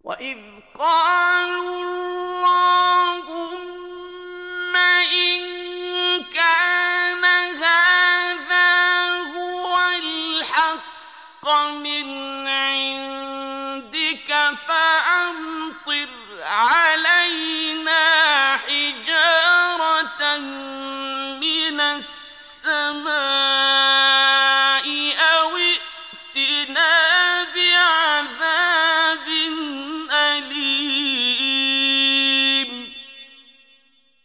وإذ قالوا اللهم إن كان هذا هو الحق من عندك فأمطر علينا